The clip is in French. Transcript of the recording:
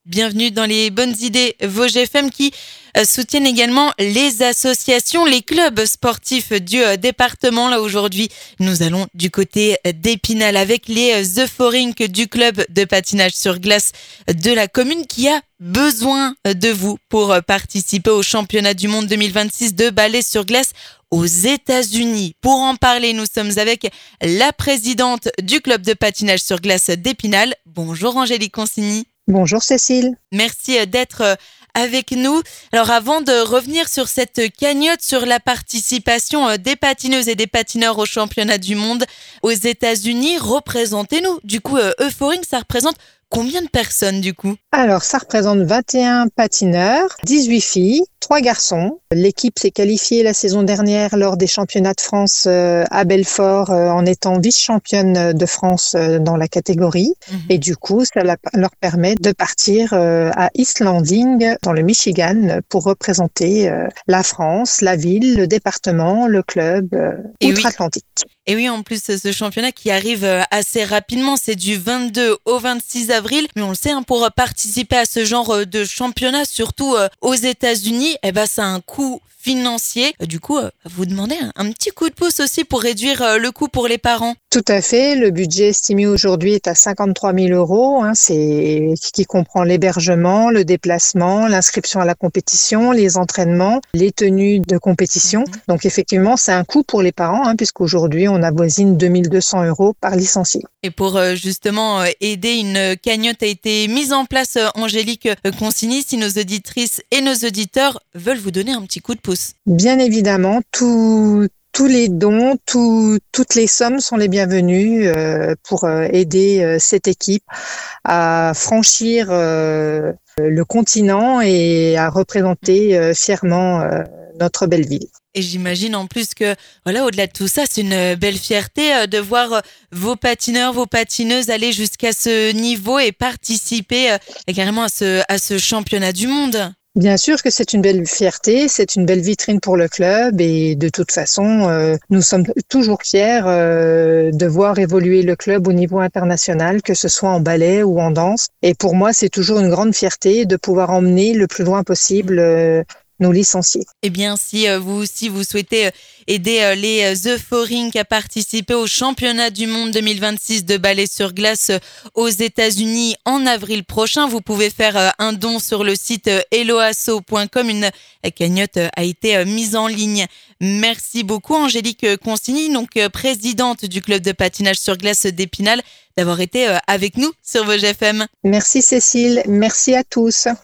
Bienvenue dans les bonnes idées Vosges FM qui soutiennent également les associations, les clubs sportifs du département. Là aujourd'hui, nous allons du côté d'Épinal avec les Euphorynques du club de patinage sur glace de la commune qui a besoin de vous pour participer au championnat du monde 2026 de ballet sur glace aux États-Unis. Pour en parler, nous sommes avec la présidente du club de patinage sur glace d'Épinal. Bonjour Angélique Consigny. Bonjour Cécile. Merci d'être avec nous. Alors avant de revenir sur cette cagnotte, sur la participation des patineuses et des patineurs au championnat du monde aux États-Unis, représentez-nous. Du coup, Euphorynques, ça représente combien de personnes du coup ? Alors, ça représente 21 patineurs, 18 filles, 3 garçons. L'équipe s'est qualifiée la saison dernière lors des championnats de France à Belfort en étant vice-championne de France dans la catégorie. Et du coup, ça leur permet de partir à East Landing dans le Michigan pour représenter la France, la ville, le département, le club outre-Atlantique. Et oui, en plus, ce championnat qui arrive assez rapidement, c'est du 22 au 26 avril. Mais on le sait, pour participer à ce genre de championnat, surtout aux États-Unis, ça a un coût financier. Du coup, vous demandez un petit coup de pouce aussi pour réduire le coût pour les parents. Tout à fait. Le budget estimé aujourd'hui est à 53 000 €. C'est qui comprend l'hébergement, le déplacement, l'inscription à la compétition, les entraînements, les tenues de compétition. Donc effectivement, c'est un coût pour les parents, puisqu'aujourd'hui, on avoisine 2 200 € par licencié. Et pour justement aider, une cagnotte a été mise en place, Angélique Consigny, si nos auditrices et nos auditeurs veulent vous donner un petit coup de pouce. Bien évidemment, tous les dons, toutes les sommes sont les bienvenues pour aider cette équipe à franchir le continent et à représenter fièrement notre belle ville. Et j'imagine en plus que, au-delà de tout ça, c'est une belle fierté de voir vos patineurs, vos patineuses aller jusqu'à ce niveau et participer carrément à ce championnat du monde. Bien sûr que c'est une belle fierté, c'est une belle vitrine pour le club et de toute façon, nous sommes toujours fiers de voir évoluer le club au niveau international, que ce soit en ballet ou en danse. Et pour moi, c'est toujours une grande fierté de pouvoir emmener le plus loin possible nos licenciés. Eh bien, si vous souhaitez aider les Euphorynques à participer au championnat du monde 2026 de ballet sur glace aux États-Unis en avril prochain, vous pouvez faire un don sur le site helloasso.com. Une cagnotte a été mise en ligne. Merci beaucoup Angélique Consigny, donc présidente du club de patinage sur glace d'Épinal, d'avoir été avec nous sur Vosges FM. Merci Cécile, merci à tous.